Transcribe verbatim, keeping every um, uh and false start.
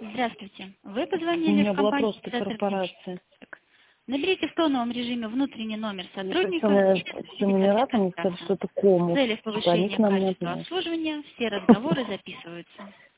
Здравствуйте. Вы У позвонили меня в была компанию просто «Центр корпорация. Денежек». Наберите в тоновом режиме внутренний номер Мне сотрудника прислали и все запишитесь номера, в там мне сказали, контакта. что это В комус. целях Типа они к повышения нам не качества относятся. обслуживания все разговоры записываются.